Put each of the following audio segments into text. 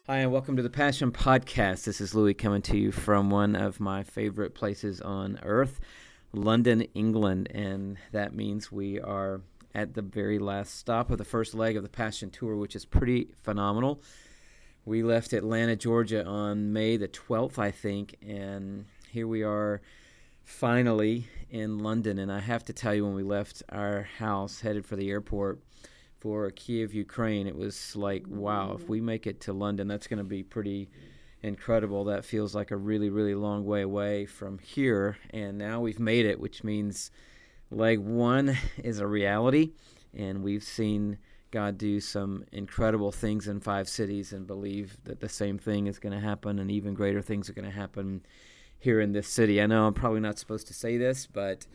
Hi, and welcome to the Passion Podcast. This is Louis coming to you from one of my favorite places on earth, London, England. And that means we are at the very last stop of the first leg of the Passion Tour, which is pretty phenomenal. We left Atlanta, Georgia on May the 12th, I think, and here we are finally in London. And I have to tell you, when we left our house, headed for the airport, for Kiev, Ukraine, it was like, wow, if we make it to London, that's going to be pretty incredible. That feels like a really, really long way away from here. And now we've made it, which means leg one is a reality. And we've seen God do some incredible things in 5 cities and believe that the same thing is going to happen and even greater things are going to happen here in this city. I know I'm probably not supposed to say this, but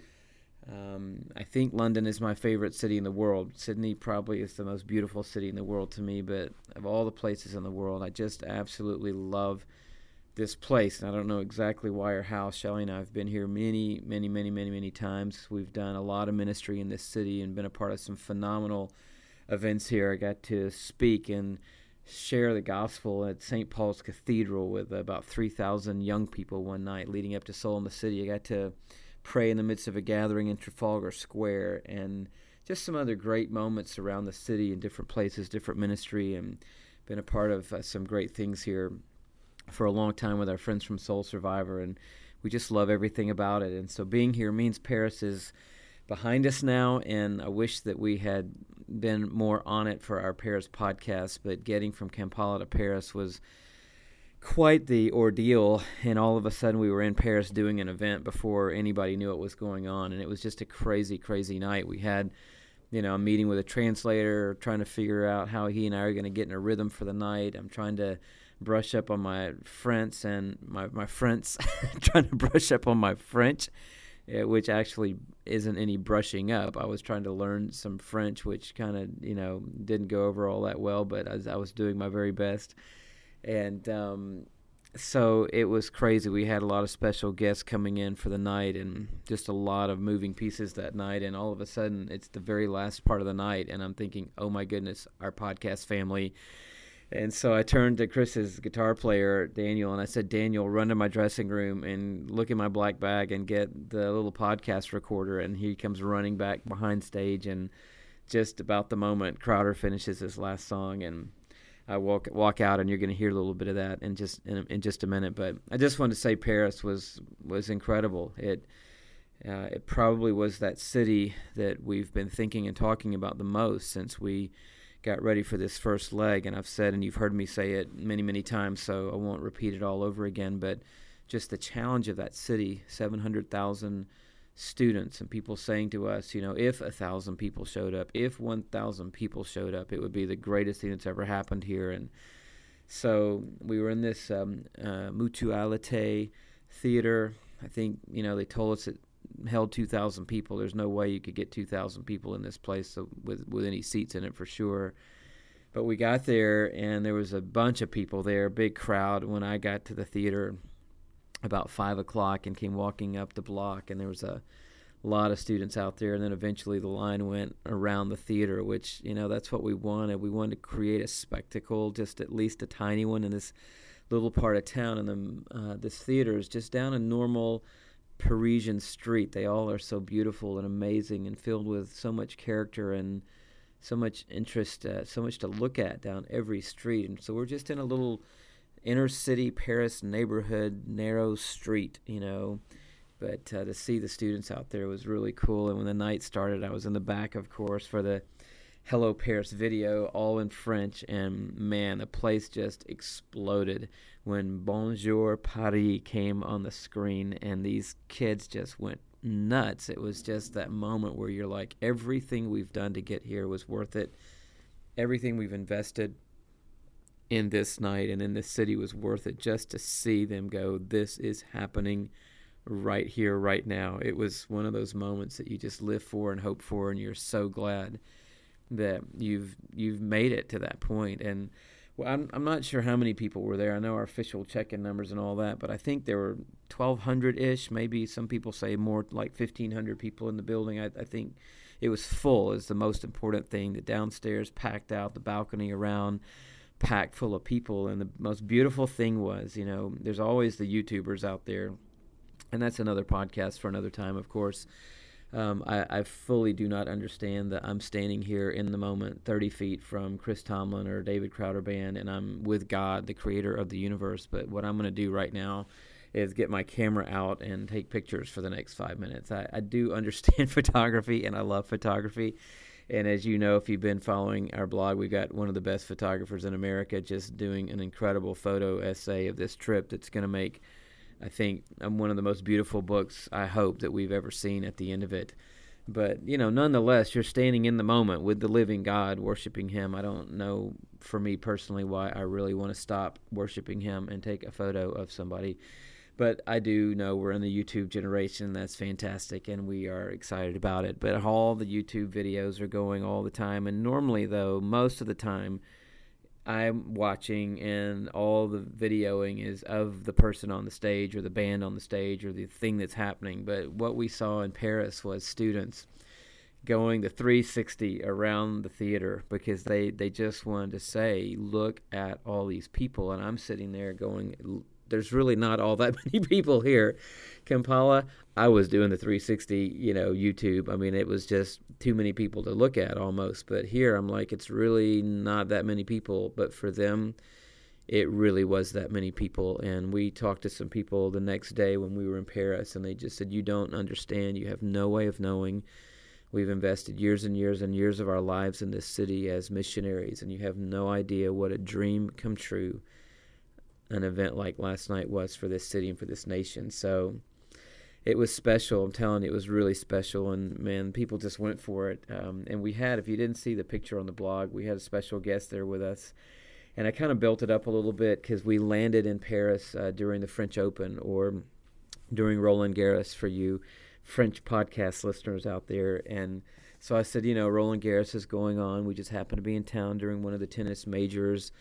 I think London is my favorite city in the world. Sydney probably is the most beautiful city in the world to me, but of all the places in the world, I just absolutely love this place. And I don't know exactly why or how. Shelley and I have been here many times. We've done a lot of ministry in this city and been a part of some phenomenal events here. I got to speak and share the gospel at St. Paul's Cathedral with about 3,000 young people one night leading up to Soul in the City. I got to pray in the midst of a gathering in Trafalgar Square, and just some other great moments around the city in different places, different ministry, and been a part of some great things here for a long time with our friends from Soul Survivor, and we just love everything about it. And so being here means Paris is behind us now, and I wish that we had been more on it for our Paris podcast, but getting from Kampala to Paris was quite the ordeal, and all of a sudden we were in Paris doing an event before anybody knew what was going on, and it was just a crazy night. We had, a meeting with a translator, trying to figure out how he and I are going to get in a rhythm for the night. I'm trying to brush up on my French and my French, trying to brush up on my French, which actually isn't any brushing up. I was trying to learn some French, which kind of, didn't go over all that well, but I was doing my very best. And so it was crazy. We had a lot of special guests coming in for the night and just a lot of moving pieces that night. And all of a sudden, it's the very last part of the night. And I'm thinking, oh, my goodness, our podcast family. And so I turned to Chris's guitar player, Daniel, and I said, Daniel, run to my dressing room and look in my black bag and get the little podcast recorder. And he comes running back behind stage. And just about the moment Crowder finishes his last song, and I walk out, and you're going to hear a little bit of that in just a minute. But I just wanted to say Paris was incredible. It probably was that city that we've been thinking and talking about the most since we got ready for this first leg. And I've said, and you've heard me say it many times, so I won't repeat it all over again. But just the challenge of that city, 700,000 students, and people saying to us, if 1,000 people showed up, if 1,000 people showed up, it would be the greatest thing that's ever happened here. And so we were in this Mutualité theater. I think, they told us it held 2,000 people. There's no way you could get 2,000 people in this place with any seats in it for sure. But we got there, and there was a bunch of people there, big crowd. When I got to the theater about 5 o'clock and came walking up the block, and there was a lot of students out there, and then eventually the line went around the theater, which, that's what we wanted. We wanted to create a spectacle, just at least a tiny one, in this little part of town. And then this theater is just down a normal Parisian street. They all are so beautiful and amazing and filled with so much character and so much interest, so much to look at down every street. And so we're just in a little inner city Paris neighborhood, narrow street, but to see the students out there was really cool. And when the night started, I was in the back, of course, for the Hello Paris video, all in French, and man, the place just exploded when Bonjour Paris came on the screen, and these kids just went nuts. It was just that moment where you're like, everything we've done to get here was worth it. Everything we've invested in this night and in this city was worth it, just to see them go, this is happening right here, right now. It was one of those moments that you just live for and hope for, and you're so glad that you've made it to that point. And well, I'm not sure how many people were there. I know our official check-in numbers and all that, but I think there were 1,200-ish, maybe some people say more, like 1,500 people in the building. I think it was full is the most important thing. The downstairs packed out, the balcony around packed full of people. And the most beautiful thing was, there's always the YouTubers out there, and that's another podcast for another time, of course. I fully do not understand that I'm standing here in the moment 30 feet from Chris Tomlin or David Crowder Band, and I'm with God, the creator of the universe. But what I'm going to do right now is get my camera out and take pictures for the next 5 minutes. I do understand photography, and I love photography. And as you know, if you've been following our blog, we've got one of the best photographers in America just doing an incredible photo essay of this trip that's going to make, I think, one of the most beautiful books, I hope, that we've ever seen at the end of it. But, nonetheless, you're standing in the moment with the living God, worshiping him. I don't know, for me personally, why I really want to stop worshiping him and take a photo of somebody. But I do know we're in the YouTube generation. That's fantastic, and we are excited about it. But all the YouTube videos are going all the time. And normally, though, most of the time, I'm watching and all the videoing is of the person on the stage or the band on the stage or the thing that's happening. But what we saw in Paris was students going the 360 around the theater because they just wanted to say, look at all these people. And I'm sitting there going, there's really not all that many people here. Kampala, I was doing the 360, YouTube. I mean, it was just too many people to look at almost. But here, I'm like, it's really not that many people. But for them, it really was that many people. And we talked to some people the next day when we were in Paris, and they just said, you don't understand. You have no way of knowing. We've invested years and years and years of our lives in this city as missionaries, and you have no idea what a dream come true an event like last night was for this city and for this nation. So it was special. I'm telling you, it was really special. And, man, people just went for it. And we had, if you didn't see the picture on the blog, we had a special guest there with us. And I kind of built it up a little bit because we landed in Paris during the French Open or during Roland Garros for you French podcast listeners out there. And so I said, Roland Garros is going on. We just happened to be in town during one of the tennis majors.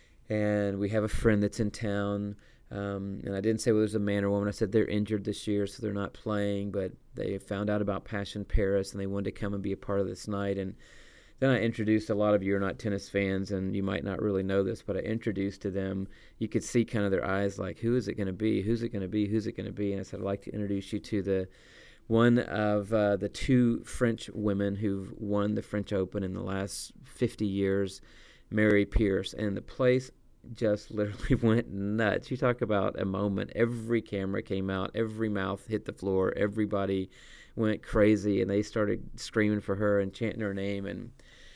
And we have a friend that's in town, and I didn't say whether it was a man or woman. I said they're injured this year, so they're not playing, but they found out about Passion Paris, and they wanted to come and be a part of this night. And then I introduced, a lot of you are not tennis fans, and you might not really know this, but I introduced to them. You could see kind of their eyes like, who is it going to be? Who's it going to be? Who's it going to be? And I said, I'd like to introduce you to the one of the two French women who've won the French Open in the last 50 years, Mary Pierce, and the place just literally went nuts. You talk about a moment. Every camera came out, every mouth hit the floor, everybody went crazy, and they started screaming for her and chanting her name. And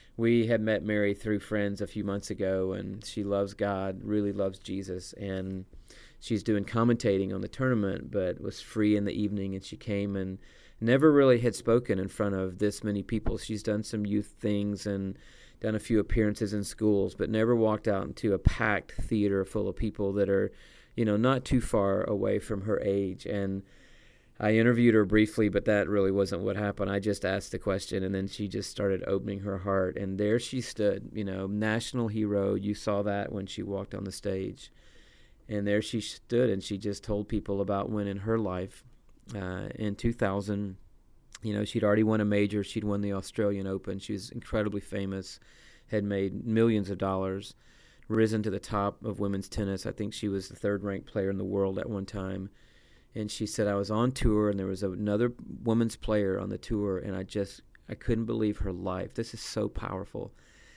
we had met Mary through friends a few months ago, and she loves God, really loves Jesus, and she's doing commentating on the tournament, but was free in the evening, and she came and never really had spoken in front of this many people. She's done some youth things and done a few appearances in schools, but never walked out into a packed theater full of people that are, not too far away from her age. And I interviewed her briefly, but that really wasn't what happened. I just asked the question, and then she just started opening her heart. And there she stood, national hero. You saw that when she walked on the stage. And there she stood, and she just told people about when in her life, in 2000, she'd already won a major. She'd won the Australian Open. She was incredibly famous, had made millions of dollars, risen to the top of women's tennis. I think she was the third-ranked player in the world at one time. And she said, I was on tour, and there was another women's player on the tour, and I couldn't believe her life. This is so powerful.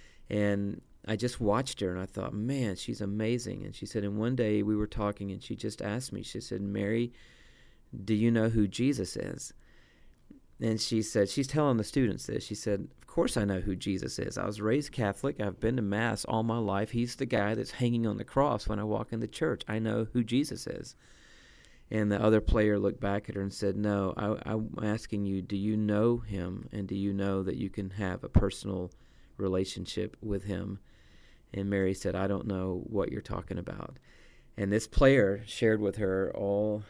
And I just watched her, and I thought, man, she's amazing. And she said, and one day we were talking, and she just asked me, she said, Mary, do you know who Jesus is? And she said, she's telling the students this. She said, of course I know who Jesus is. I was raised Catholic. I've been to Mass all my life. He's the guy that's hanging on the cross when I walk in the church. I know who Jesus is. And the other player looked back at her and said, no, I'm asking you, do you know him? And do you know that you can have a personal relationship with him? And Mary said, I don't know what you're talking about. And this player shared with her all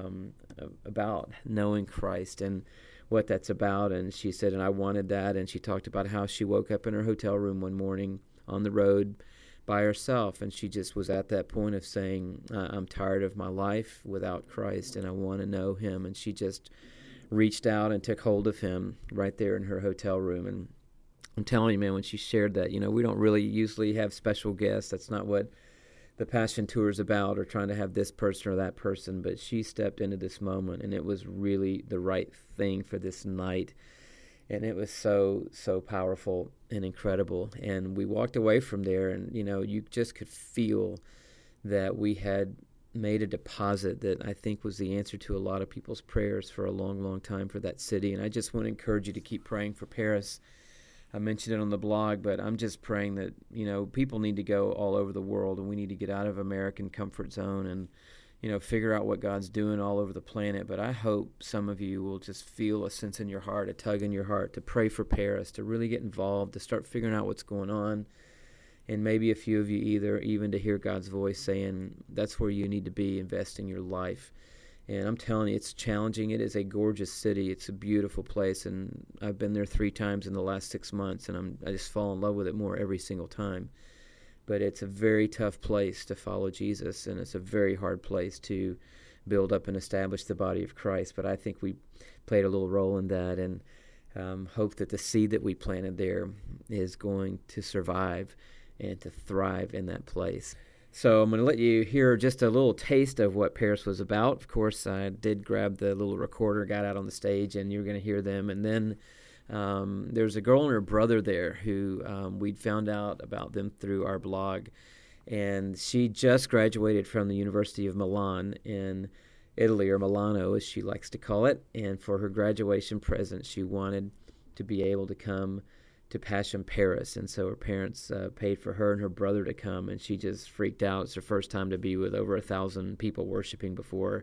about knowing Christ and what that's about. And she said, and I wanted that. And she talked about how she woke up in her hotel room one morning on the road by herself, and she just was at that point of saying, I'm tired of my life without Christ, and I want to know him. And she just reached out and took hold of him right there in her hotel room. And I'm telling you, man, when she shared that, we don't really usually have special guests. That's not what the Passion Tour is about, or trying to have this person or that person. But she stepped into this moment, and it was really the right thing for this night. And it was so, so powerful and incredible. And we walked away from there, and, you just could feel that we had made a deposit that I think was the answer to a lot of people's prayers for a long, long time for that city. And I just want to encourage you to keep praying for Paris. I mentioned it on the blog, but I'm just praying that, people need to go all over the world, and we need to get out of American comfort zone and, figure out what God's doing all over the planet. But I hope some of you will just feel a sense in your heart, a tug in your heart to pray for Paris, to really get involved, to start figuring out what's going on. And maybe a few of you even to hear God's voice saying that's where you need to be investing your life. And I'm telling you, it's challenging. It is a gorgeous city. It's a beautiful place, and I've been there 3 times in the last 6 months, and I just fall in love with it more every single time. But it's a very tough place to follow Jesus, and it's a very hard place to build up and establish the body of Christ. But I think we played a little role in that, and hope that the seed that we planted there is going to survive and to thrive in that place. So I'm going to let you hear just a little taste of what Paris was about. Of course, I did grab the little recorder, got out on the stage, and you're going to hear them. And then there's a girl and her brother there who we'd found out about them through our blog. And she just graduated from the University of Milan in Italy, or Milano as she likes to call it. And for her graduation present, she wanted to be able to come to Passion Paris, and so her parents paid for her and her brother to come, and she just freaked out. It's her first time to be with over 1,000 people worshiping before,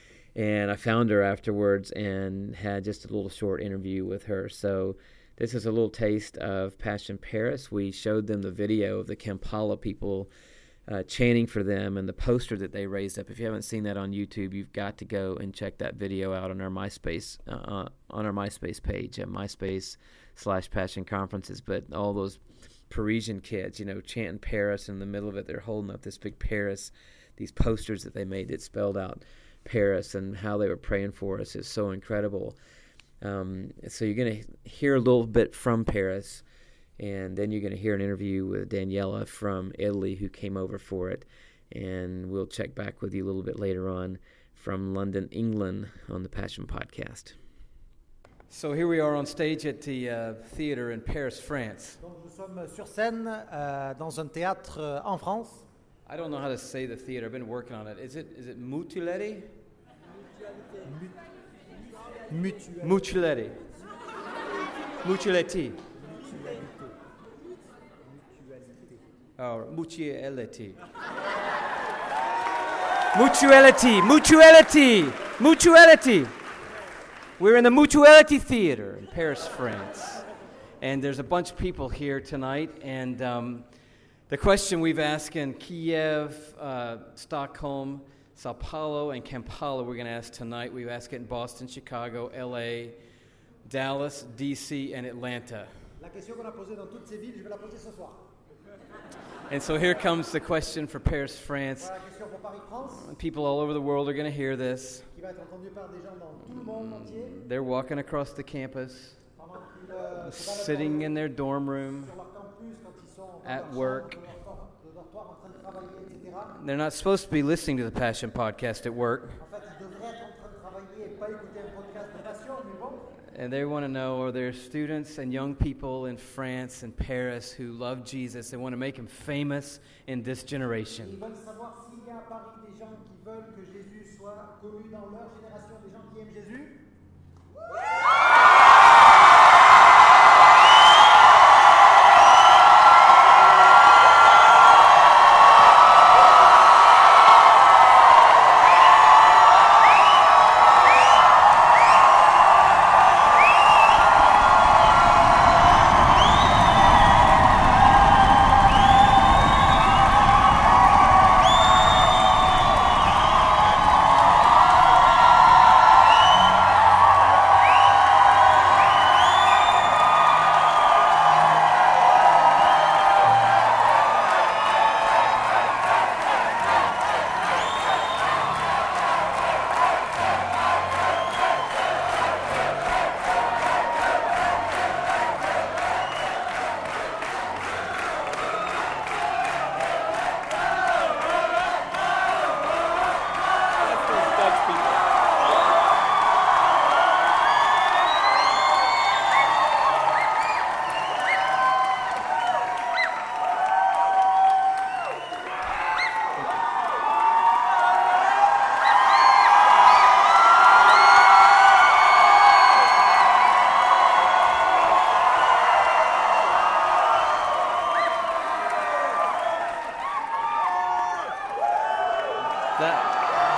and I found her afterwards and had just a little short interview with her. So this is a little taste of Passion Paris. We showed them the video of the Kampala people chanting for them and the poster that they raised up. If you haven't seen that on YouTube, you've got to go and check that video out on our MySpace page at MySpace/Passion Conferences. But all those Parisian kids, chanting Paris, in the middle of it, they're holding up this big Paris, these posters that they made that spelled out Paris, and how they were praying for us is so incredible. So you're going to hear a little bit from Paris, and then you're going to hear an interview with Daniela from Italy who came over for it. And we'll check back with you a little bit later on from London, England on the Passion Podcast. So here we are on stage at the theater in Paris, France. Donc nous sommes sur scène dans un théâtre en France. I don't know how to say the theater. I've been working on it. Is it Mutuletti? Mutuletti. Mutuletti. Oh, Mutuality. Mutuality. We're in the Mutuality Theater in Paris, France. And there's a bunch of people here tonight. And the question we've asked in Kiev, Stockholm, Sao Paulo, and Kampala, we're going to ask tonight. We've asked it in Boston, Chicago, LA, Dallas, DC, and Atlanta. La question qu'on a posée dans toutes ces villes, je vais la poser ce soir. And so here comes the question for Paris, France. Voilà la question pour Paris, France. People all over the world are going to hear this. Qui va être entendue par des gens dans tout le monde entier. They're walking across the campus, Pendant qu'ils se sitting in their dorm room, sur leur campus, quand ils sont dans at leur work. chambre, de leur dortoir, en train de travailler, etc. They're not supposed to be listening to the Passion Podcast at work. En fait, ils devraient être en train de travailler et pas écouter un podcast de passion, mais bon. And they want to know, are there students and young people in France and Paris who love Jesus? They want to make him famous in this Ils generation. veulent savoir s'il y a à Paris des gens qui veulent que Jésus soit connu dans leur génération, des gens qui aiment Jésus. That.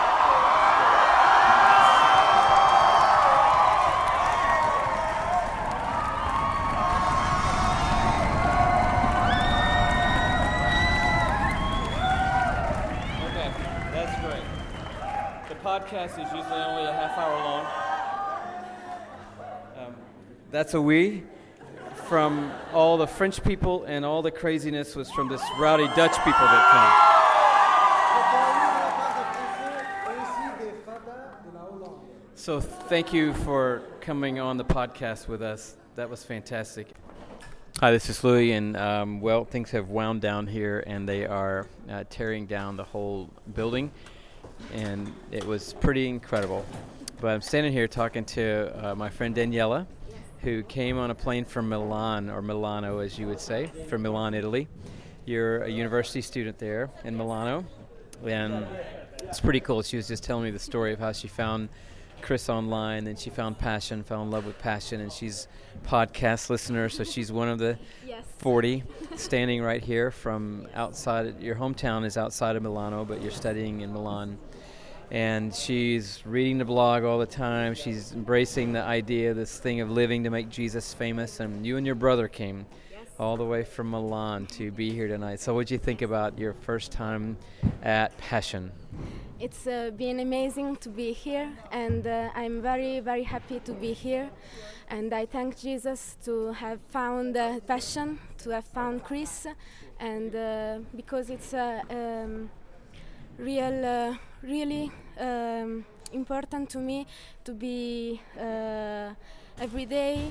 Podcast is usually only a half hour long. That's a we. From all the French people and all the craziness was from this rowdy Dutch people that came. So thank you for coming on the podcast with us. That was fantastic. Hi, this is Louis, and well, things have wound down here, and they are tearing down the whole building. And it was pretty incredible. But I'm standing here talking to my friend Daniela, who came on a plane from Milan, or Milano as you would say, from Milan, Italy. You're a university student there in Milano, and it's pretty cool. She was just telling me the story of how she found Chris online, and she found Passion, fell in love with Passion, and she's a podcast listener, so she's one of the 40 standing right here from outside. Your hometown is outside of Milano, but you're studying in Milan. And she's reading the blog all the time. She's embracing the idea, this thing of living to make Jesus famous. And you and your brother came all the way from Milan to be here tonight. So what did you think about your first time at Passion? It's been amazing to be here, and I'm very, very happy to be here. And I thank Jesus to have found Passion, to have found Chris, and because it's really important to me to be every day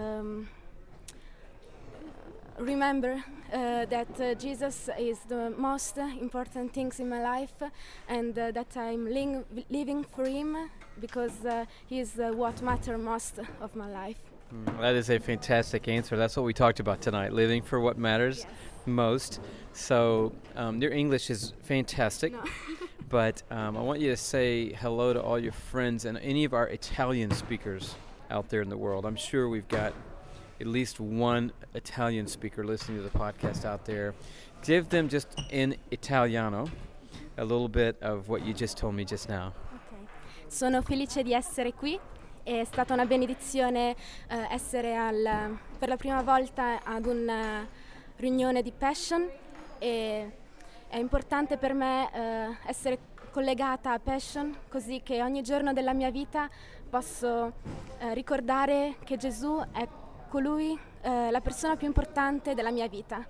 remember that Jesus is the most important things in my life, and that I'm living for Him, because He is what matters most of my life. That is a fantastic answer. That's what we talked about tonight, living for what matters most. So your English is fantastic, but I want you to say hello to all your friends and any of our Italian speakers out there in the world. I'm sure we've got at least one Italian speaker listening to the podcast out there. Give them just in Italiano a little bit of what you just told me just now. Okay. Sono felice di essere qui. È stata una benedizione essere per la prima volta ad una riunione di Passion, e è importante per me essere collegata a Passion, così che ogni giorno della mia vita posso ricordare che Gesù è colui, la persona più importante della mia vita.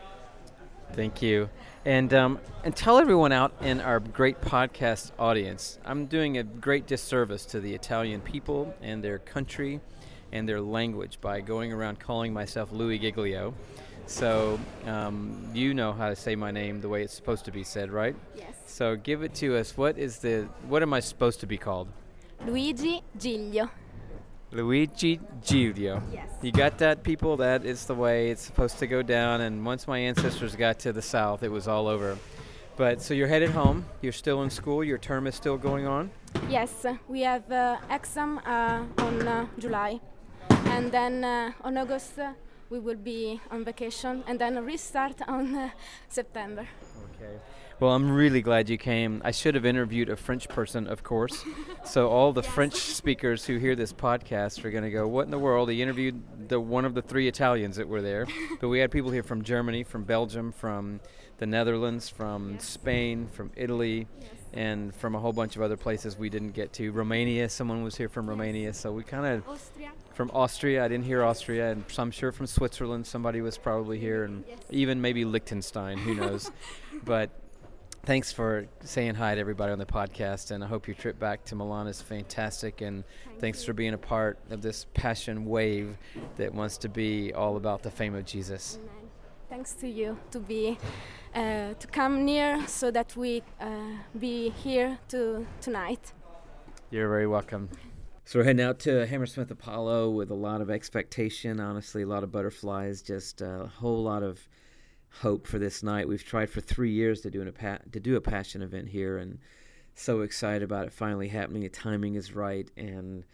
Thank you. And tell everyone out in our great podcast audience, I'm doing a great disservice to the Italian people and their country and their language by going around calling myself Louis Giglio. So you know how to say my name the way it's supposed to be said, right? Yes. So give it to us. What am I supposed to be called? Luigi Giglio. Luigi Giglio. Yes. You got that, people? That is the way it's supposed to go down. And once my ancestors got to the south, it was all over. But so you're headed home. You're still in school. Your term is still going on? Yes, we have exam on July. And then on August we will be on vacation, and then restart on September. Okay. Well, I'm really glad you came. I should have interviewed a French person, of course. So all the French speakers who hear this podcast are going to go, what in the world? He interviewed one of the 3 Italians that were there. But we had people here from Germany, from Belgium, from the Netherlands, from Spain, from Italy, and from a whole bunch of other places we didn't get to. Romania, someone was here from Romania. So we kind of... From Austria, I didn't hear Austria, and I'm sure from Switzerland somebody was probably here, and even maybe Liechtenstein, who knows. But thanks for saying hi to everybody on the podcast, and I hope your trip back to Milan is fantastic, and thanks for being a part of this passion wave that wants to be all about the fame of Jesus. Amen. Thanks to you to come near so that we be here tonight. You're very welcome. So we're heading out to Hammersmith Apollo with a lot of expectation, honestly, a lot of butterflies, just a whole lot of hope for this night. We've tried for 3 years to do a passion event here, and so excited about it finally happening. The timing is right, and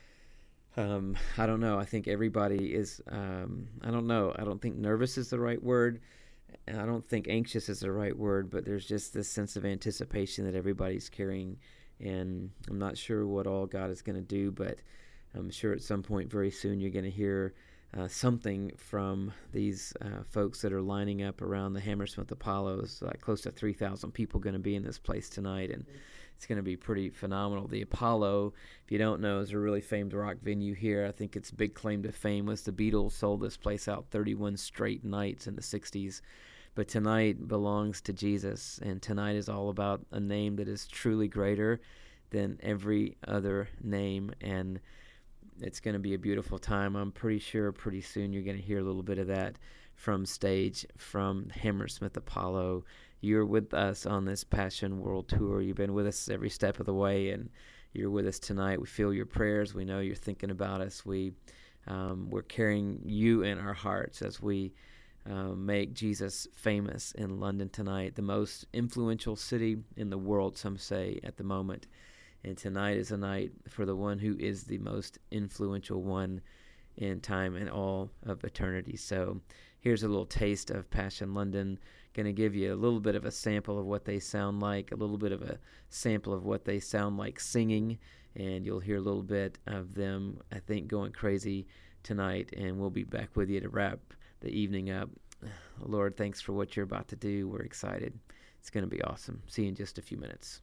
I don't know. I think everybody is, I don't know. I don't think nervous is the right word. I don't think anxious is the right word, but there's just this sense of anticipation that everybody's carrying. And I'm not sure what all God is going to do, but I'm sure at some point very soon you're going to hear something from these folks that are lining up around the Hammersmith Apollo. It's like close to 3,000 people going to be in this place tonight, and it's going to be pretty phenomenal. The Apollo, if you don't know, is a really famed rock venue here. I think its big claim to fame was the Beatles sold this place out 31 straight nights in the 60s. But tonight belongs to Jesus, and tonight is all about a name that is truly greater than every other name, and it's going to be a beautiful time. I'm pretty sure pretty soon you're going to hear a little bit of that from stage, from Hammersmith Apollo. You're with us on this Passion World Tour. You've been with us every step of the way, and you're with us tonight. We feel your prayers. We know you're thinking about us. We're carrying you in our hearts as we make Jesus famous in London tonight, the most influential city in the world, some say, at the moment. And tonight is a night for the one who is the most influential one in time and all of eternity. So here's a little taste of Passion London. Going to give you a little bit of a sample of what they sound like, a little bit of a sample of what they sound like singing, and you'll hear a little bit of them, I think, going crazy tonight, and we'll be back with you to wrap the evening up. Lord, thanks for what you're about to do. We're excited. It's going to be awesome. See you in just a few minutes.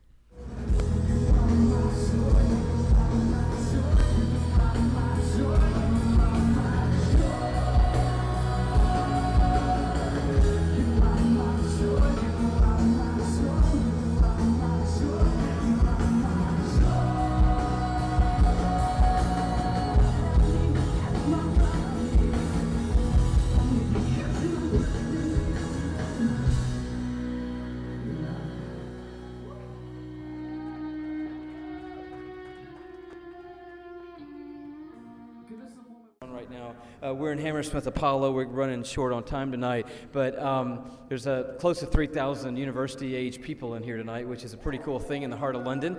Right now, we're in Hammersmith Apollo. We're running short on time tonight, but there's close to 3,000 university-age people in here tonight, which is a pretty cool thing in the heart of London.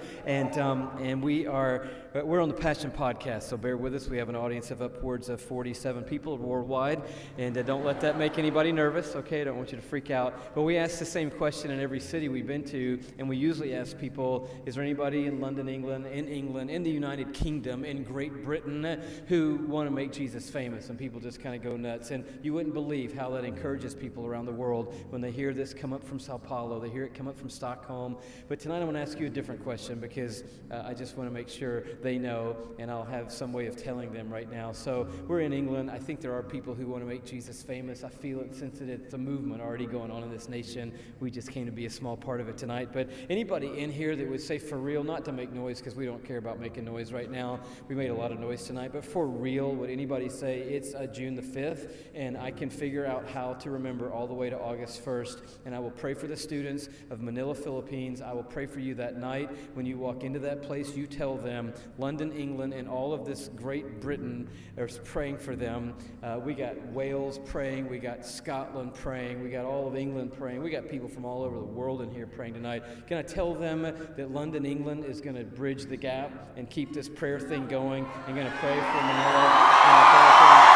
And we're on the Passion Podcast, so bear with us. We have an audience of upwards of 47 people worldwide, and don't let that make anybody nervous. Okay, I don't want you to freak out. But we ask the same question in every city we've been to, and we usually ask people: is there anybody in London, England, in the United Kingdom, in Great Britain, who want to make Jesus famous? And people just kind of go nuts. And you wouldn't believe how that encourages people around the world when they hear this come up from Sao Paulo, they hear it come up from Stockholm. But tonight I want to ask you a different question, because I just want to make sure they know, and I'll have some way of telling them right now. So we're in England. I think there are people who want to make Jesus famous. I feel it, since it's a movement already going on in this nation. We just came to be a small part of it tonight. But anybody in here that would say for real, not to make noise, because we don't care about making noise right now. We made a lot of noise tonight, but for real, would anybody say it's June the 5th, and I can figure out how to remember all the way to August 1st, and I will pray for the students of Manila, Philippines. I will pray for you that night. When you walk into that place, you tell them London, England, and all of this Great Britain are praying for them. We got Wales praying, we got Scotland praying, we got all of England praying, we got people from all over the world in here praying tonight. Can I tell them that London, England is going to bridge the gap and keep this prayer thing going? I'm going to pray for Manila and the Philippines.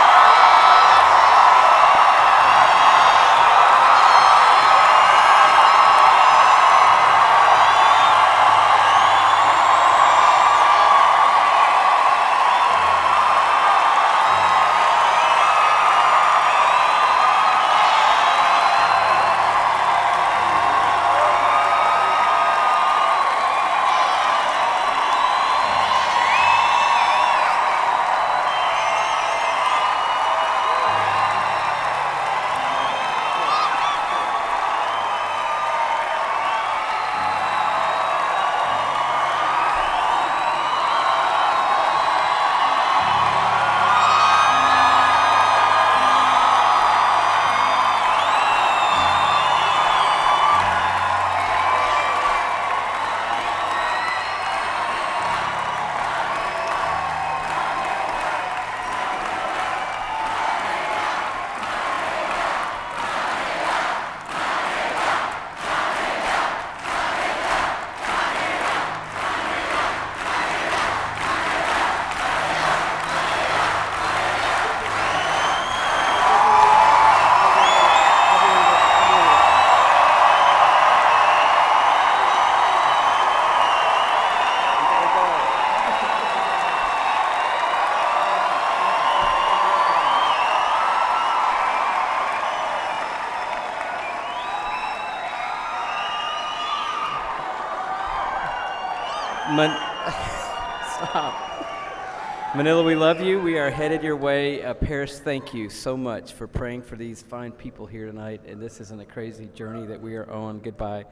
Stop. Manila, we love you. We are headed your way. Paris, thank you so much for praying for these fine people here tonight. And this isn't a crazy journey that we are on. Goodbye.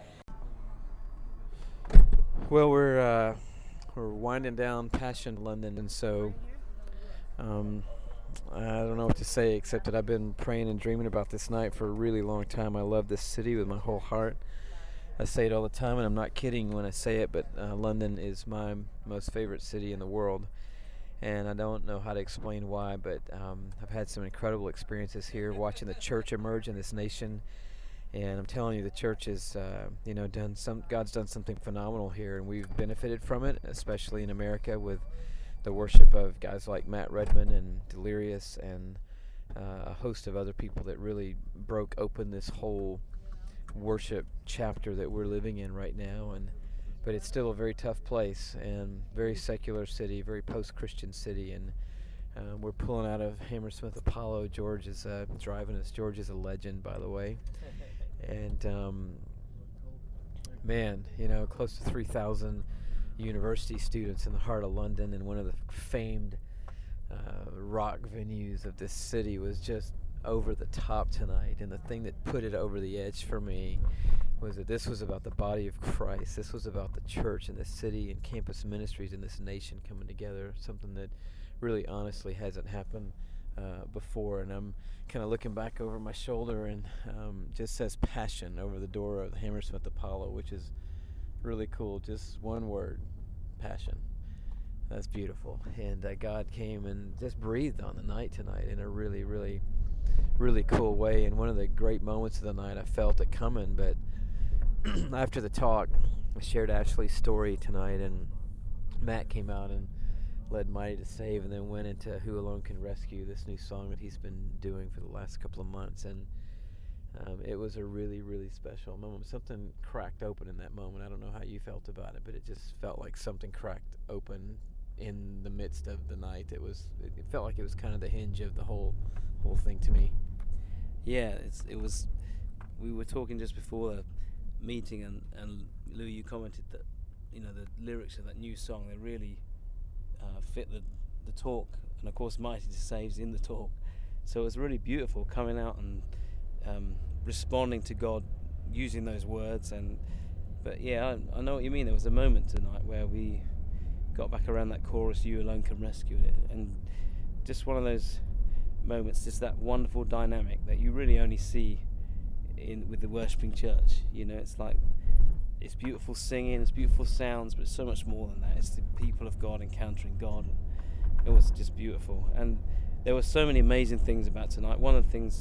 Well, we're winding down Passion London, and so I don't know what to say except that I've been praying and dreaming about this night for a really long time. I love this city with my whole heart. I say it all the time, and I'm not kidding when I say it, but London is my most favorite city in the world. And I don't know how to explain why, but I've had some incredible experiences here, watching the church emerge in this nation. And I'm telling you, the church is, God's done something phenomenal here, and we've benefited from it, especially in America with the worship of guys like Matt Redman and Delirious and a host of other people that really broke open this whole worship chapter that we're living in right now. But it's still a very tough place and very secular city, very post-Christian city, and we're pulling out of Hammersmith Apollo. George is driving us. George is a legend, by the way. And close to 3,000 university students in the heart of London, and one of the famed rock venues of this city was just over the top tonight. And the thing that put it over the edge for me was that this was about the body of Christ. This was about the church and the city and campus ministries in this nation coming together, something that really honestly hasn't happened before. And I'm kind of looking back over my shoulder, and just says Passion over the door of the Hammersmith Apollo, which is really cool. Just one word, passion. That's beautiful. And God came and just breathed on the night tonight in a really, really, really cool way. And one of the great moments of the night, I felt it coming, but after the talk, I shared Ashley's story tonight, and Matt came out and led Mighty to Save, and then went into Who Alone Can Rescue, this new song that he's been doing for the last couple of months. And it was a really, really special moment. Something cracked open in that moment. I don't know how you felt about it, but it just felt like something cracked open in the midst of the night. It felt like it was kind of the hinge of the whole thing to me. Yeah, it was. We were talking just before the meeting, and Lou, you commented that the lyrics of that new song, they really fit the talk, and of course Mighty to Save's in the talk, so it was really beautiful coming out and responding to God using those words. But yeah, I know what you mean. There was a moment tonight where we got back around that chorus, You Alone Can Rescue It, and just one of those moments, just that wonderful dynamic that you really only see with the worshipping church. It's like, it's beautiful singing, it's beautiful sounds, but it's so much more than that. It's the people of God encountering God. It was just beautiful, and there were so many amazing things about tonight. One of the things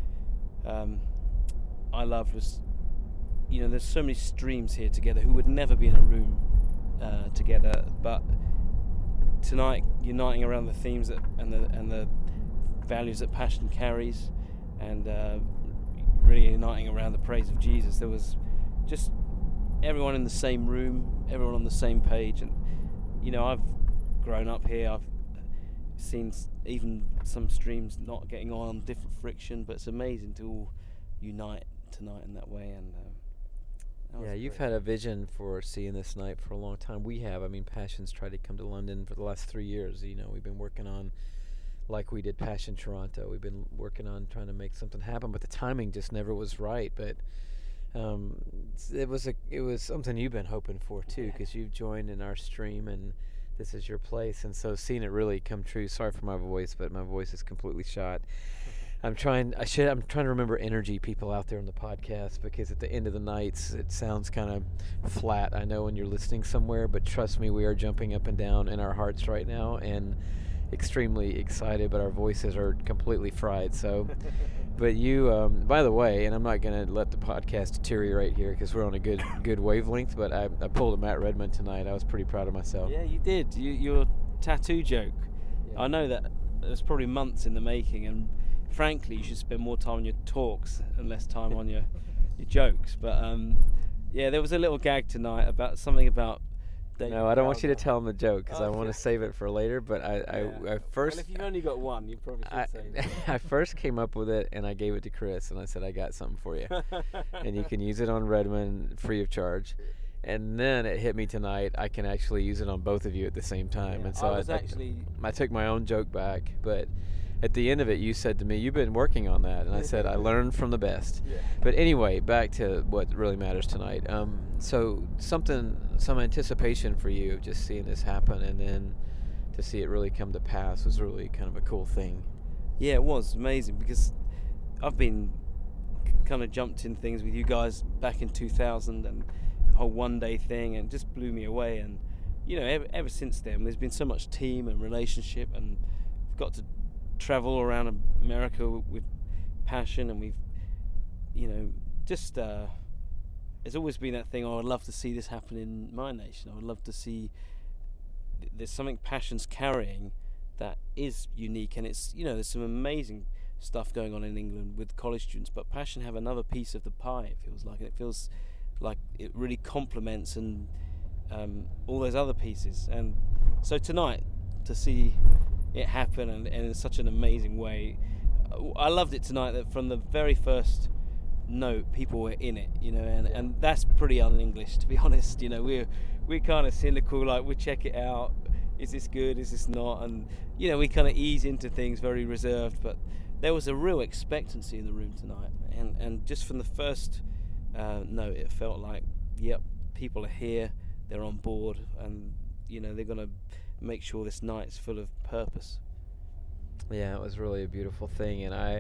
I loved was, there's so many streams here together who would never be in a room together, but tonight uniting around the themes and the values that Passion carries, and really uniting around the praise of Jesus. There was just everyone in the same room, everyone on the same page. And I've grown up here, I've seen even some streams not getting on, different friction, but it's amazing to all unite tonight in that way. And yeah, you've had a vision for seeing this night for a long time. We have. I mean, Passion's tried to come to London for the last 3 years. We've been working on, like we did Passion Toronto, we've been working on trying to make something happen, but the timing just never was right. But it was something you've been hoping for too, because you've joined in our stream, and this is your place. And so seeing it really come true. Sorry for my voice, but my voice is completely shot. I'm trying to remember energy, people out there on the podcast, because at the end of the nights it sounds kind of flat. I know when you're listening somewhere, but trust me, we are jumping up and down in our hearts right now and extremely excited, but our voices are completely fried. So, but you, by the way, and I'm not going to let the podcast deteriorate here because we're on a good wavelength, but I pulled a Matt Redman tonight. I was pretty proud of myself. Yeah, you did. Your tattoo joke. Yeah. I know that it was probably months in the making, and frankly, you should spend more time on your talks and less time on your jokes. But yeah, there was a little gag tonight about something about. No, I don't want you to tell him the joke because I want to save it for later. But I first. Well, if you've only got one, you probably should say it. I first came up with it and I gave it to Chris and I said, I got something for you, and you can use it on Redman free of charge. And then it hit me tonight, I can actually use it on both of you at the same time. Yeah, and so I took my own joke back, but at the end of it, you said to me, you've been working on that. And I said, I learned from the best. Yeah. But anyway, back to what really matters tonight. So some anticipation for you of just seeing this happen, and then to see it really come to pass was really kind of a cool thing. Yeah, it was amazing, because I've been kind of jumped in things with you guys back in 2000 and the whole one-day thing, and just blew me away. And, you know, ever since then, there's been so much team and relationship, and we've got to travel around America with passion, and we've, you know, just there's always been that thing, oh, I'd love to see this happen in my nation. I would love to see there's something Passion's carrying that is unique, and it's, you know, there's some amazing stuff going on in England with college students, but Passion have another piece of the pie, it feels like, and it feels like it really complements and all those other pieces. And so tonight, to see it happen and in such an amazing way, I loved it tonight, that from the very first note people were in it, you know, and that's pretty un-English, to be honest. You know, we're kind of cynical, like, we check it out, is this good, is this not, and, you know, we kind of ease into things very reserved, but there was a real expectancy in the room tonight, and just from the first note, it felt like, yep, people are here, they're on board, and, you know, they're going to make sure this night's full of purpose. Yeah, it was really a beautiful thing, and I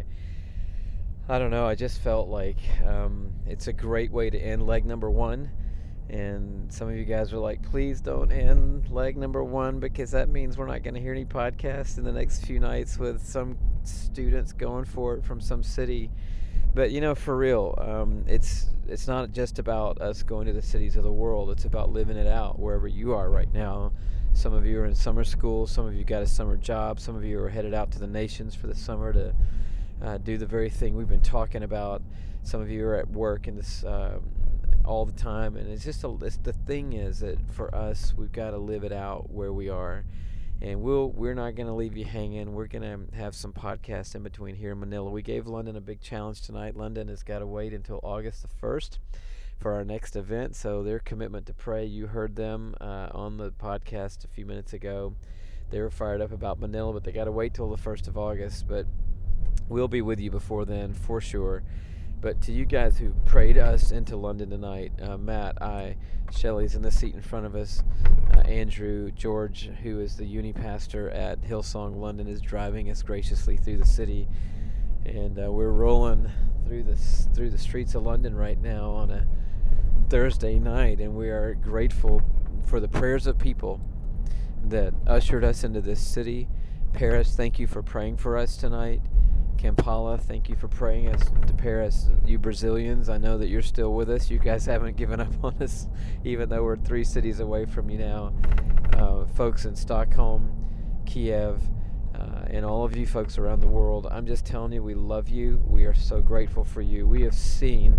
don't know, I just felt like it's a great way to end leg number one. And some of you guys were like, please don't end leg number one, because that means we're not going to hear any podcasts in the next few nights with some students going for it from some city. But, you know, for real, it's not just about us going to the cities of the world. It's about living it out wherever you are right now. Some of you are in summer school. Some of you got a summer job. Some of you are headed out to the nations for the summer to do the very thing we've been talking about. Some of you are at work in this all the time, and it's just the thing is that for us, we've got to live it out where we are, and we're not going to leave you hanging. We're going to have some podcasts in between here in Manila. We gave London a big challenge tonight. London has got to wait until August the 1st for our next event, so their commitment to pray, you heard them on the podcast a few minutes ago. They were fired up about Manila, but they got to wait till the 1st of August, but we'll be with you before then for sure. But to you guys who prayed us into London tonight, Matt, Shelley's in the seat in front of us, Andrew, George, who is the uni pastor at Hillsong London, is driving us graciously through the city, and we're rolling through the streets of London right now on a Thursday night, and we are grateful for the prayers of people that ushered us into this city. Paris, thank you for praying for us tonight. Kampala, thank you for praying us to Paris. You Brazilians, I know that you're still with us. You guys haven't given up on us, even though we're 3 cities away from you now. Folks in Stockholm, Kiev, and all of you folks around the world, I'm just telling you, we love you. We are so grateful for you. We have seen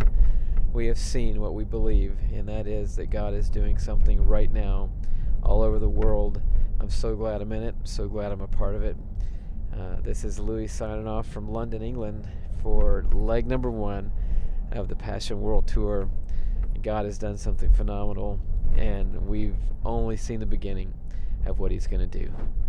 what we believe, and that is that God is doing something right now all over the world. I'm so glad I'm in it. I'm so glad I'm a part of it. This is Louis signing off from London, England for leg number 1 of the Passion World Tour. God has done something phenomenal, and we've only seen the beginning of what he's going to do.